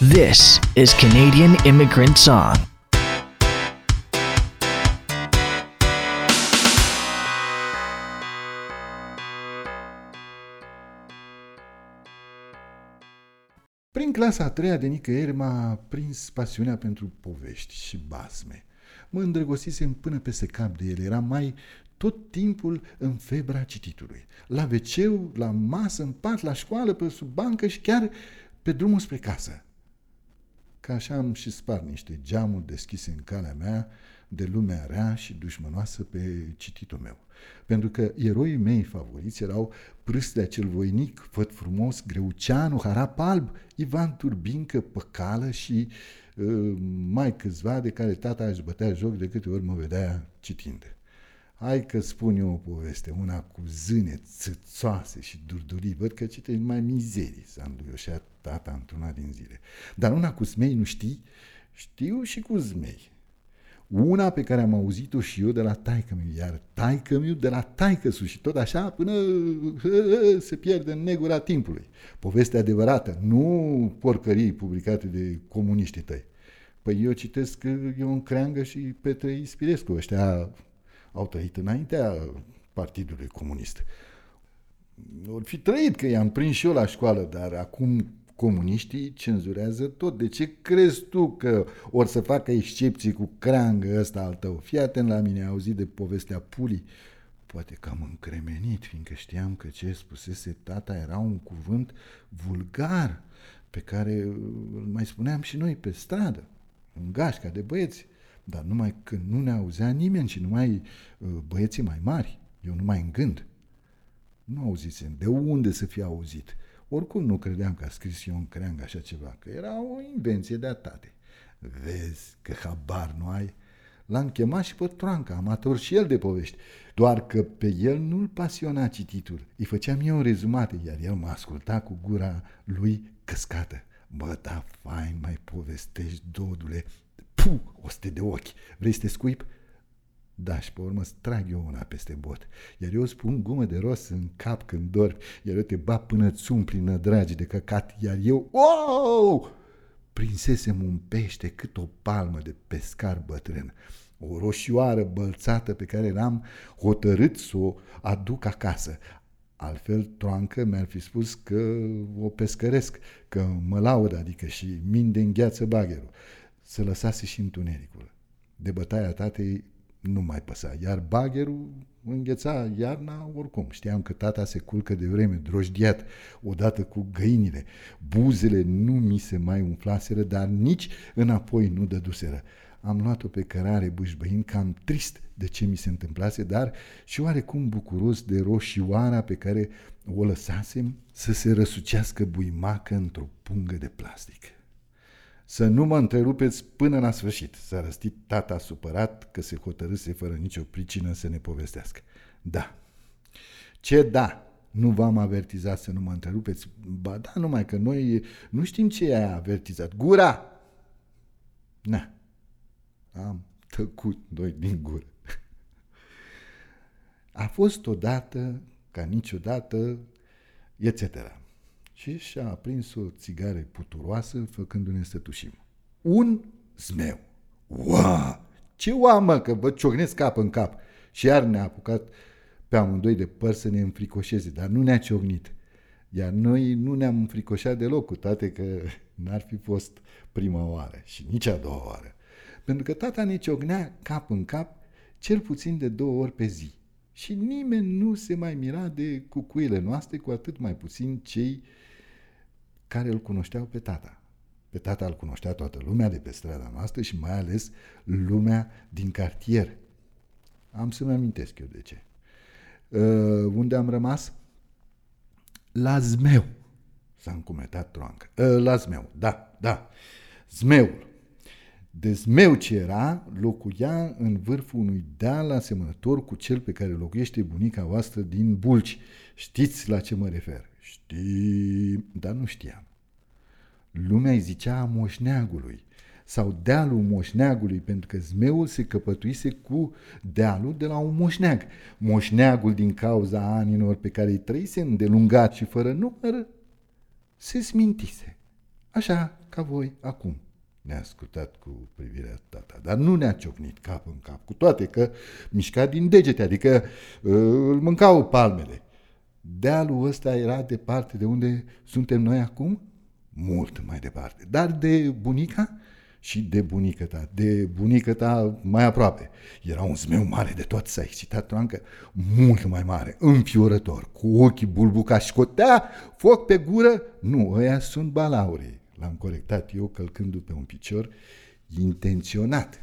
This is Canadian Immigrant Song. Prin clasa a treia de nicăieri m-a prins pasiunea pentru povești și basme. Mă îndrăgostisem până peste cap de ele. Eram mai tot timpul în febra cititului. La wc, la masă, în pat, la școală, pe sub bancă și chiar pe drumul spre casă. Ca așa am și spart niște geamuri deschise în calea mea de lumea rea și dușmănoasă pe cititul meu. Pentru că eroii mei favoriți erau Prâslea cel voinic, Făt frumos, Greuceanu, Harap alb, Ivan Turbincă, Păcală și mai câțiva de care tata își bătea joc de câte ori mă vedea citind. Hai că spun eu o poveste, una cu zâne țâțoase și durdurii. Văd că citești mai mizerii, s-a înduioșat tata într-una din zile. Dar una cu zmei nu știi? Știu și cu zmei. Una pe care am auzit-o și eu de la taică-miu, iar taică-miu de la taică-su și tot așa până se pierde în negura timpului. Poveste adevărată, nu porcării publicate de comuniștii tăi. Păi eu citesc Ion Creangă și Petre Ispirescu, ăștia au trăit înaintea Partidului Comunist. Or fi trăit că i-am prins și eu la școală, dar acum comuniștii cenzurează tot. De ce crezi tu că or să facă excepții cu Creangă ăsta al tău? Fii atent la mine, ai auzit de povestea Pulii? Poate că am încremenit, fiindcă știam că ce spusese tata era un cuvânt vulgar pe care îl mai spuneam și noi pe stradă, în gașca de băieți. Dar numai că nu ne auzea nimeni și numai băieții mai mari, eu numai în gând. Nu auzisem. De unde să fie auzit? Oricum nu credeam că a scris Ion Creangă așa ceva, că era o invenție de-a tate. Vezi că habar nu ai? L-am chemat și pe Troanca, amator și el de povești, doar că pe el nu-l pasiona cititul. Îi făceam eu rezumate, iar el mă asculta cu gura lui căscată. Bă, da, fain mai povestești, dodule. Puh, oste de ochi. Vrei să te scuip? Da, și pe urmă îți trag eu una peste bot. Iar eu îți pun gumă de rost în cap când dormi. Iar eu te bat până îți umpli nădragi de căcat. Iar eu, wow! Prinsesem un pește cât o palmă de pescar bătrân. O roșioară bălțată pe care l-am hotărât să o aduc acasă. Altfel, Troancă mi-ar fi spus că o pescăresc, că mă laudă, adică și minde în gheață bagherul. Să lăsase și întunericul. De bătaia tatei nu mai păsa, iar bagherul îngheța iarna oricum. Știam că tata se culcă de vreme, drojdiat, odată cu găinile. Buzele nu mi se mai umflaseră, dar nici înapoi nu dăduseră. Am luat-o pe cărare bâșbăind, cam trist de ce mi se întâmplase, dar și oarecum bucuros de roșioara pe care o lăsasem să se răsucească buimacă într-o pungă de plastic. Să nu mă întrerupeți până la sfârșit, s-a răstit tata supărat că se hotărâse fără nicio pricină să ne povestească. Da. Ce da? Nu v-am avertizat să nu mă întrerupeți? Ba da, numai că noi nu știm ce i-a avertizat. Gura! Na. Am tăcut noi din gură. A fost odată, ca niciodată, etc. Și și-a aprins o țigară puturoasă, făcându-ne să tușim. Un zmeu. Ua! Ce oamă, că vă ciocnesc cap în cap. Și iar ne-a apucat pe amândoi de păr să ne înfricoșeze, dar nu ne-a ciocnit. Iar noi nu ne-am înfricoșat deloc, cu toate că n-ar fi fost prima oară și nici a doua oară. Pentru că tata ne ciocnea cap în cap cel puțin de 2 ori pe zi. Și nimeni nu se mai mira de cucuile noastre, cu atât mai puțin cei care îl cunoșteau pe tata. Pe tata îl cunoștea toată lumea de pe strada noastră și mai ales lumea din cartier. Am să-mi amintesc eu de ce. Unde am rămas? La zmeu. S-a încumetat Troancă. La zmeu, da. Zmeul. De zmeu ce era, locuia în vârful unui deal asemănător cu cel pe care locuiește bunica voastră din Bulci. Știți la ce mă refer? Știm, dar nu știam. Lumea îi zicea Moșneagului sau dealul Moșneagului, pentru că zmeul se căpătuise cu dealul de la un moșneag. Moșneagul, din cauza anilor pe care îi trăise îndelungat și fără număr, se smintise. așa ca voi acum. Ne-a ascultat cu privirea tata, dar nu ne-a ciocnit cap în cap, cu toate că mișca din degete, adică îl mâncau palmele. Dealul ăsta era departe de unde suntem noi acum? Mult mai departe. Dar de bunica și de bunică ta mai aproape. Era un zmeu mare de tot, s-a excitat Troncă, mult mai mare, înfiorător, cu ochii bulbucași, scotea foc pe gură. Nu, ăia sunt balaurii. L-am corectat eu călcându pe un picior intenționat.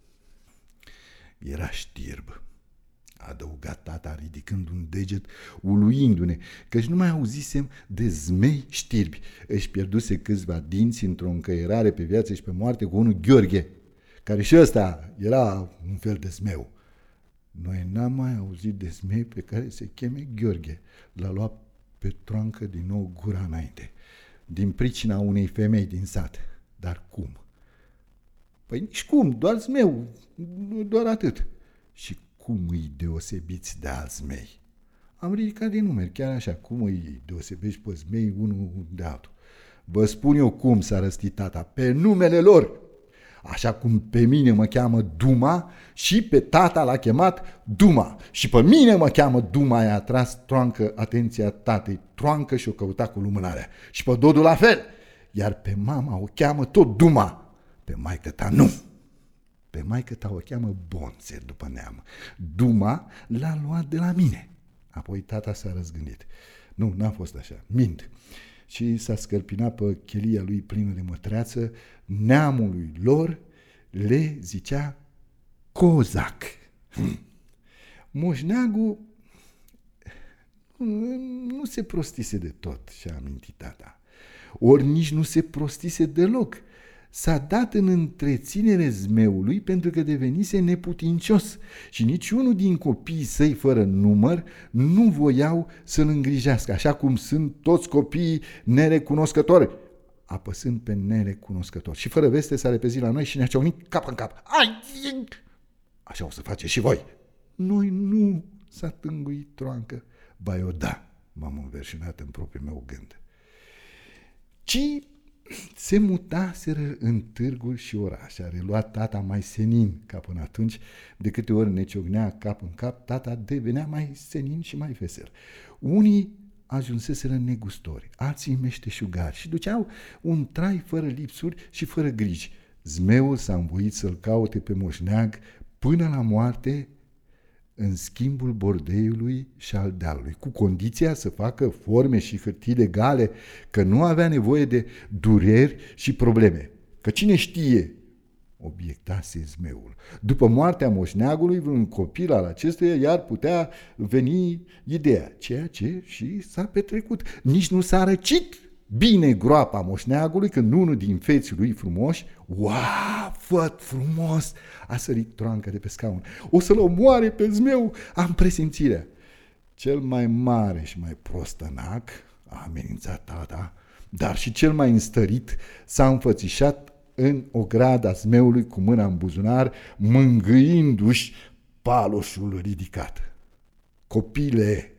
Era știrb, a adăugat tata ridicând un deget, uluindu-ne, căci nu mai auzisem de zmei știrbi. Își pierduse câțiva dinți într-o încăierare pe viață și pe moarte cu unul Gheorghe, care și ăsta era un fel de zmeu. Noi n-am mai auzit de zmei pe care se cheme Gheorghe. L-a luat pe Troncă din nou gura înainte, din pricina unei femei din sat. Dar cum? Păi nici cum, doar zmeu, doar atât. Și cum îi deosebiți de alți zmei? Am ridicat din numeri, chiar așa, cum îi deosebești pe zmei unul de altul? Vă spun eu cum s-a răstit tata, pe numele lor. Așa cum pe mine mă cheamă Duma și pe tata l-a chemat Duma. Și pe mine mă cheamă Duma, i-a atras Troncă atenția tatei Troncă și o căuta cu lumânarea. Și pe Dodu la fel, iar pe mama o cheamă tot Duma. Pe maică ta nu. Pe maică ta o cheamă Bonțe după neam. Duma l-a luat de la mine. Apoi tata s-a răzgândit. Nu, n-a fost așa, mint. Și s-a scărpinat pe chelia lui plină de mătreață. Neamului lor le zicea Cozac. Moșneagul nu se prostise de tot, și-a amintit tata. Ori nici nu se prostise deloc. S-a dat în întreținere zmeului pentru că devenise neputincios și niciunul din copiii săi fără număr nu voiau să-l îngrijească, așa cum sunt toți copiii nerecunoscători, apăsând pe nerecunoscători. Și fără veste s-a repezit la noi și ne-a ciocnit cap în cap. Ai! Așa o să faceți și voi. Noi nu, s-a tânguit Troncă. Ba eu da, m-am înverșunat în propriul meu gând. Ci se mutaseră în târguri și orașe. A reluat tata mai senin ca până atunci. De câte ori ne ciocnea cap în cap, tata devenea mai senin și mai vesel. Unii ajunseseră negustori, alții meșteșugari și duceau un trai fără lipsuri și fără griji. Zmeul s-a învoit să-l caute pe moșneag până la moarte, în schimbul bordeiului și al dealului, cu condiția să facă forme și hârtii legale, că nu avea nevoie de dureri și probleme. Că cine știe, obiectase zmeul, după moartea moșneagului, vreun copil al acestuia iar putea veni ideea, ceea ce și s-a petrecut. Nici nu s-a răcit bine groapa moșneagului când unul din feții lui frumoși, făt frumos, a sărit Troncă de pe scaun. O să-l omoare pe zmeu, am presimțirea. Cel mai mare și mai prostănac, a amenințat tata, dar și cel mai înstărit s-a înfățișat în ograda zmeului cu mâna în buzunar, mângâindu-și paloșul ridicat. Copile,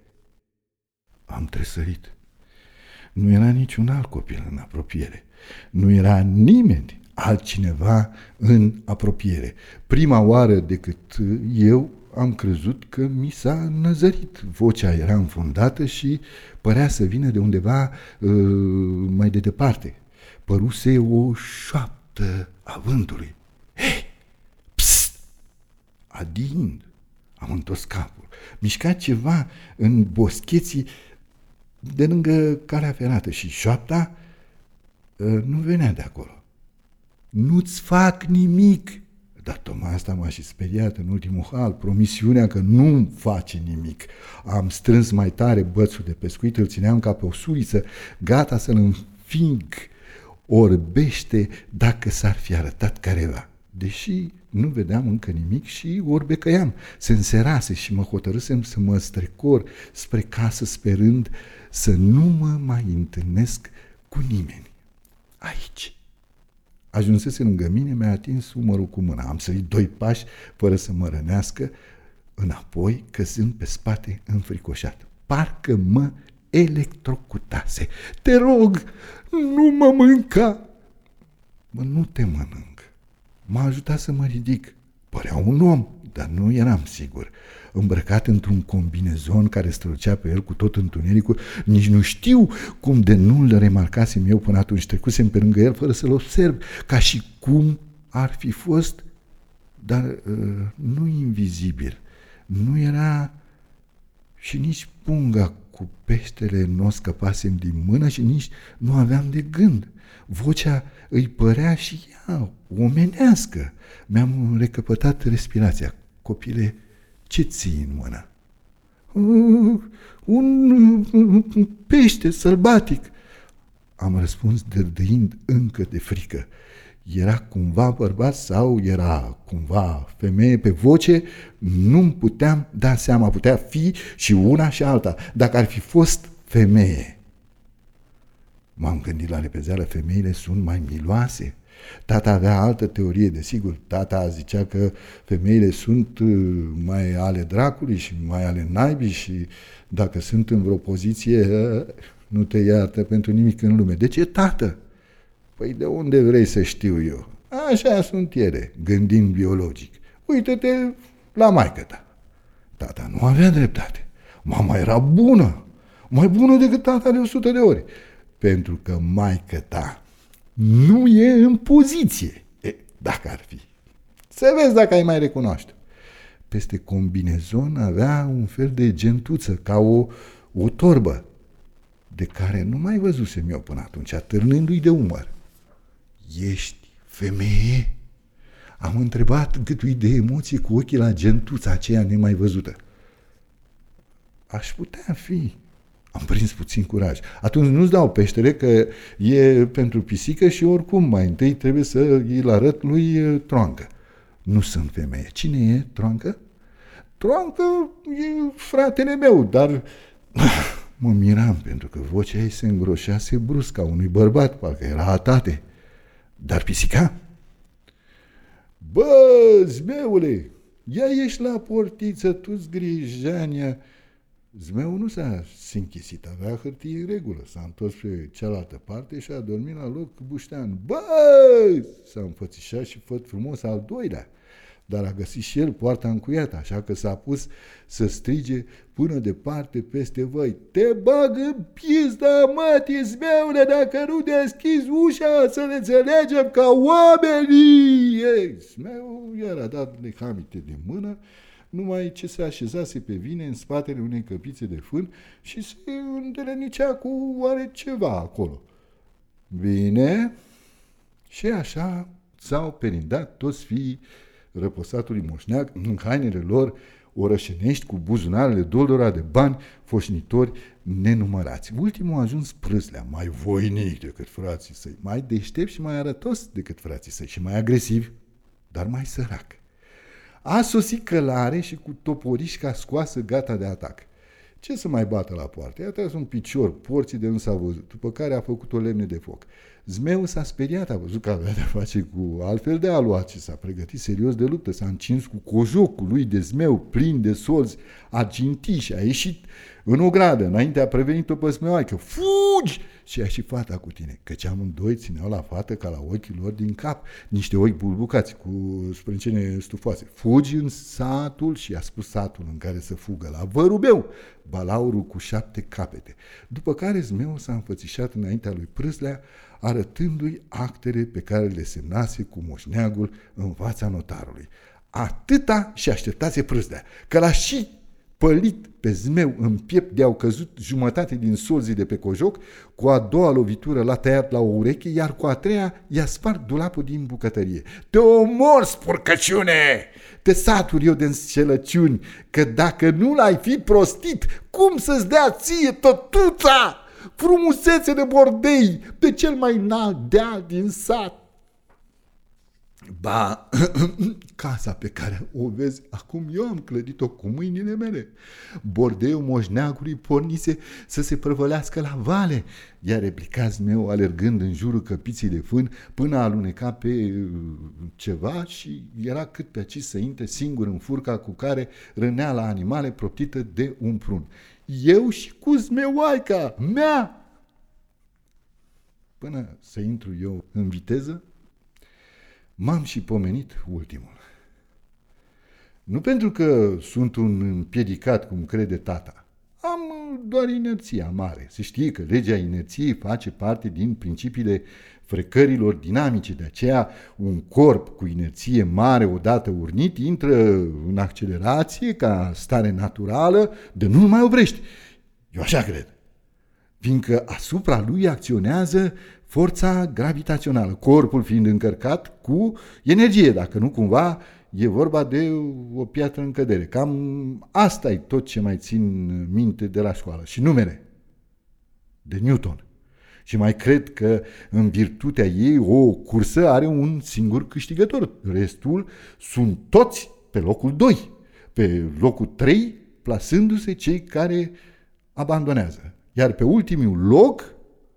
am tresărit. Nu era niciun alt copil în apropiere. Nu era nimeni altcineva în apropiere. Prima oară decât eu am crezut că mi s-a năzărit. Vocea era înfundată și părea să vină de undeva mai de departe. Păruse o șoaptă a vântului. Hei! Psst! Adiind, am întors capul. Mișca ceva în boscheții de lângă calea ferată și șoapta nu venea de acolo. Nu-ți fac nimic. Dar tocmai asta m-a și speriat în ultimul hal, promisiunea că nu-mi face nimic. Am strâns mai tare bățul de pescuit, îl țineam ca pe o suliță, gata să-l înfing. Orbește dacă s-ar fi arătat careva. Deși nu vedeam încă nimic și orbecăiam. Se înserase și mă hotărâsem să mă strecor spre casă, sperând să nu mă mai întâlnesc cu nimeni. Aici. Ajunsese lângă mine, mi-a atins umărul cu mâna. Am sărit 2 pași fără să mă rănească, înapoi, căzând pe spate înfricoșat. Parcă mă electrocutase. Te rog, nu mă mânca! nu te mănânc. M-a ajutat să mă ridic. Părea un om, dar nu eram sigur. Îmbrăcat într-un combinezon care strălucea pe el cu tot întunericul, nici nu știu cum de nu-l remarcasem eu până atunci. Trecusem pe lângă el fără să-l observ, ca și cum ar fi fost, dar nu invizibil. Nu era și nici punga cu peștele nu o scăpasem din mână și nici nu aveam de gând. Vocea îi părea și ea omenească. Mi-am recăpătat respirația. Copile, ce ții în mână? Un pește sălbatic, am răspuns dărdăind încă de frică. Era cumva bărbat sau era cumva femeie pe voce? Nu-mi puteam da seama, putea fi și una și alta. Dacă ar fi fost femeie. M-am gândit la repezeală, femeile sunt mai miloase. Tata avea altă teorie, desigur. Tata zicea că femeile sunt mai ale dracului și mai ale naibii și dacă sunt în vreo poziție, nu te iartă pentru nimic în lume. De ce, tată? Păi de unde vrei să știu eu? Așa sunt ele, gândind biologic. Uită-te la maică-ta. Tata nu avea dreptate. Mama era bună, mai bună decât tata de 100 de ori. Pentru că maică-ta nu e în poziție. Dacă ar fi. Să vezi dacă ai mai recunoaște. Peste combinezon avea un fel de gentuță, ca o torbă, de care nu mai văzusem eu până atunci, atârnându-i de umăr. Ești femeie? Am întrebat, gâtuit de emoție, cu ochii la gentuța aceea nemai văzută. Aș putea fi. Am prins puțin curaj. Atunci nu-ți dau peștele, că e pentru pisică și oricum mai întâi trebuie să îl arăt lui Troancă. Nu sunt femeie. Cine e Troancă? Troancă e fratele meu, dar mă miram pentru că vocea ei se îngroșase brusc ca unui bărbat, parcă era atate. Dar pisica? Bă, zmeule, ia ieși la portiță, tu-ți grijania. Zmeul nu s-a închisit, avea hârtie în regulă, s-a întors pe cealaltă parte și a dormit la loc buștean. Bă! S-a înfățișat și făt frumos al doilea, dar a găsit și el poarta încuiată, așa că s-a pus să strige până departe peste voi. Te bag în pizda, mătii, zmeule, dacă nu deschizi ușa să ne înțelegem ca oamenii! Zmeul i-a dat lehamite de mână, numai ce se așezase pe vine în spatele unei căpițe de fân și se îndelenicea cu oare ceva acolo. Bine, și așa s-au perindat toți fiii răposatului moșneag în hainele lor orășenești, cu buzunarele doldora de bani, foșnitori nenumărați. Ultimul a ajuns Prâslea, mai voinic decât frații săi, mai deștept și mai arătos decât frații săi și mai agresiv, dar mai sărac. A sosit călare și cu toporișca scoasă gata de atac. Ce să mai bată la poartă? I-a tras un picior, porții de nu s-a văzut, după care a făcut o lemne de foc. Zmeul s-a speriat, a văzut că avea de-a face cu altfel de aluat și s-a pregătit serios de luptă, s-a încins cu cojocul lui de zmeu, plin de solzi argintii și a ieșit în o gradă. Înainte a prevenit-o pe zmeoaică. Fugi! Și a și fata cu tine, căci amândoi țineau la fată ca la ochii lor din cap, niște ochi bulbucați cu sprâncene stufoase. Fugi în satul, și a spus satul în care să fugă, la Vărubeu, balaurul cu 7 capete. După care zmeul s-a înfățișat înaintea lui Prâslea, arătându-i actele pe care le semnase cu moșneagul în fața notarului. Atâta și așteptase Prâslea, că l-a și pălit pe zmeu în piept de-au căzut jumătate din solzii de pe cojoc, cu a doua lovitură l-a tăiat la o ureche, iar cu a treia i-a spart dulapul din bucătărie. Te omor, spurcăciune! Te satur eu de înșelăciuni, că dacă nu l-ai fi prostit, cum să-ți dea ție tătuța? Frumusețe de bordei, pe cel mai înalt deal din sat. Ba, casa pe care o vezi acum eu am clădit-o cu mâinile mele. Bordeiul moșneagului pornise să se prăvălească la vale, iar replicați meu alergând în jurul căpiții de fân până a aluneca pe ceva și era cât pe aici să intre singur în furca cu care rănea la animale proptită de un prun. Eu și cu zmeoaica mea! Până să intru eu în viteză, M-am și pomenit ultimul. Nu pentru că sunt un împiedicat, cum crede tata. Am doar inerția mare. Se știe că legea inerției face parte din principiile frecărilor dinamice. De aceea, un corp cu inerție mare, odată urnit, intră în accelerație ca stare naturală, de nu mai oprești. Eu așa cred. Fiindcă asupra lui acționează forța gravitațională, corpul fiind încărcat cu energie, dacă nu cumva e vorba de o piatră în cădere. Cam asta e tot ce mai țin minte de la școală. Și numele de Newton. Și mai cred că în virtutea ei o cursă are un singur câștigător. Restul sunt toți pe locul 2. Pe locul 3 plasându-se cei care abandonează. Iar pe ultimul loc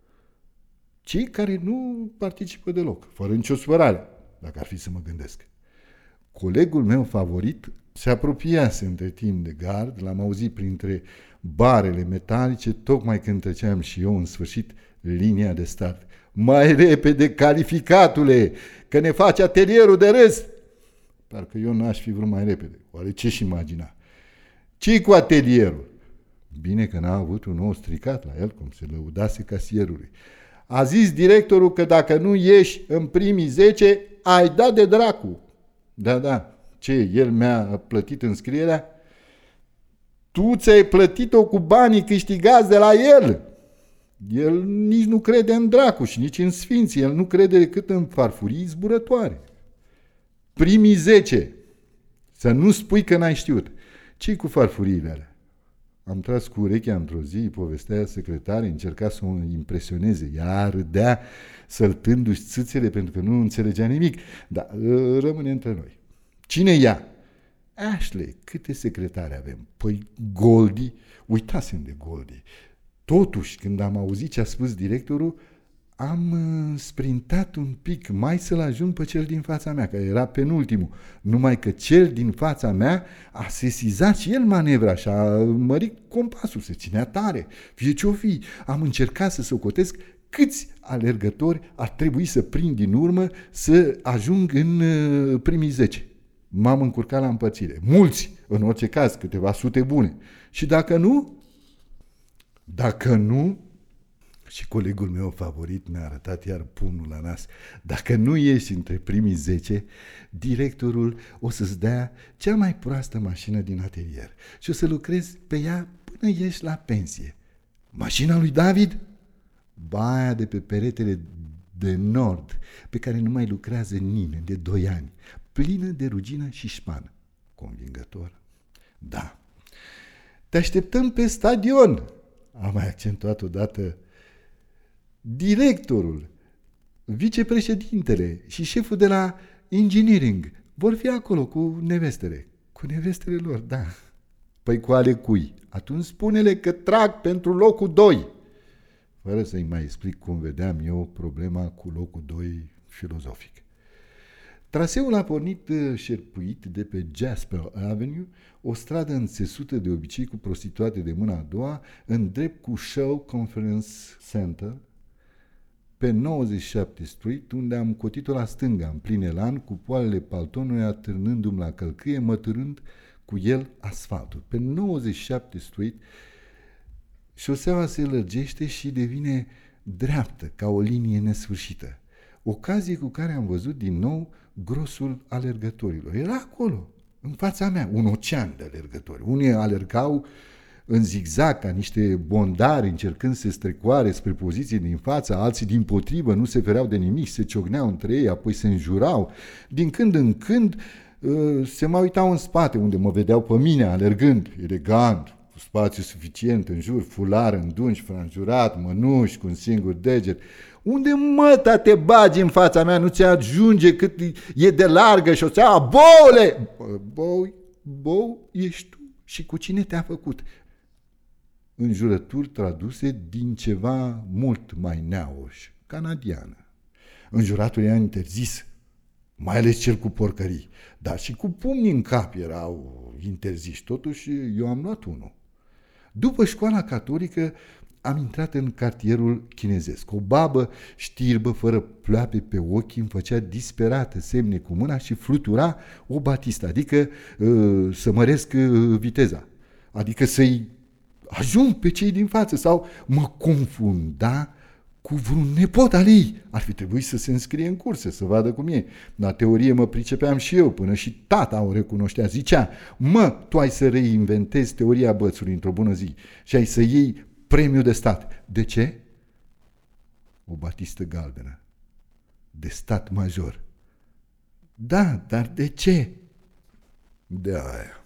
cei care nu participă deloc, fără nicio supărare, dacă ar fi să mă gândesc. Colegul meu favorit se apropiase între timp de gard, l-am auzit printre barele metalice, tocmai când treceam și eu în sfârșit linia de start. Mai repede, calificatule, că ne face atelierul de râs! Parcă eu n-aș fi vrut mai repede. Oare ce-și imagina? Ce-i cu atelierul? Bine că n-a avut un nou stricat la el, cum se lăudase casierului. A zis directorul că dacă nu ieși în primii 10, ai dat de dracu. Da, ce, el mi-a plătit înscrierea? Tu ți-ai plătit-o cu banii câștigați de la el. El nici nu crede în dracu și nici în sfinți, el nu crede decât în farfurii zburătoare. Primii 10. Să nu spui că n-ai știut. Ce-i cu farfuriile alea? Am tras cu urechea într-o zi, povestea secretare, încerca să o impresioneze. Ea râdea săltându-și țâțele pentru că nu înțelegea nimic. Dar rămâne între noi. Cine ea? Ashley, câte secretare avem? Păi Goldie, uitasem de Goldie. Totuși, când am auzit ce a spus directorul, am sprintat un pic mai să-l ajung pe cel din fața mea, care era penultimul. Numai că cel din fața mea a sesizat și el manevra și a mărit compasul, se ținea tare. Fie ce-o fi, am încercat să socotesc câți alergători ar trebui să prind din urmă să ajung în primii 10. M-am încurcat la împărțire. Mulți, în orice caz, câteva sute bune. Și dacă nu, și colegul meu favorit mi-a arătat iar pumnul la nas, dacă nu ieși între primii 10, directorul o să-ți dea cea mai proastă mașină din atelier și o să lucrezi pe ea până ieși la pensie. Mașina lui David? Baia de pe peretele de nord, pe care nu mai lucrează nimeni de 2 ani, plină de rugină și șpană. Convingător? Da. Te așteptăm pe stadion, a mai accentuat odată directorul, vicepreședintele și șeful de la engineering vor fi acolo cu nevestele. Cu nevestele lor, da. Păi cu ale cui? Atunci spune-le că trag pentru locul 2. Fără să-i mai explic cum vedeam eu problema cu locul 2 filozofic. Traseul a pornit șerpuit de pe Jasper Avenue, o stradă înțesută de obicei cu prostituate de mâna a doua, în drept cu Shaw Conference Center, pe 97 Street, unde am cotit-o la stânga, în plin elan, cu poalele paltonului atârnându-mi la călcâie, mătârând cu el asfaltul. Pe 97 Street, șoseaua se lărgește și devine dreaptă, ca o linie nesfârșită. Ocazie cu care am văzut din nou grosul alergătorilor. Era acolo, în fața mea, un ocean de alergători. Unii alergau în zigzag ca niște bondari încercând să se strecoare spre poziții din față, alții dimpotrivă nu se fereau de nimic, se ciocneau între ei, apoi se înjurau. Din când în când se mai uitau în spate, unde mă vedeau pe mine alergând, elegant, cu spațiu suficient în jur, fular îndungi, franjurat, mănuși cu un singur deget. Unde măta te bagi în fața mea, nu ți ajunge cât e de largă șoseaua? Boule! Bou ești tu și cu cine te-a făcut? Înjurături traduse din ceva mult mai neauș, canadiană. Înjuratul era interzis, mai ales cel cu porcării, dar și cu pumnii în cap erau interziși. Totuși eu am luat unul. După școala catolică am intrat în cartierul chinezesc. O babă știrbă, fără ploape pe ochi, îmi făcea disperată semne cu mâna și flutura o batistă, adică să măresc viteza, adică să-i ajung pe cei din față, sau mă confunda cu vreun nepot al ei. Ar fi trebuit să se înscrie în curse, să vadă cum e. La teorie mă pricepeam și eu, până și tata o recunoștea. Zicea: mă, tu ai să reinventezi teoria bățului într-o bună zi și ai să iei premiu de stat. De ce? O batistă galbenă. De stat major. Da, dar de ce? De aia.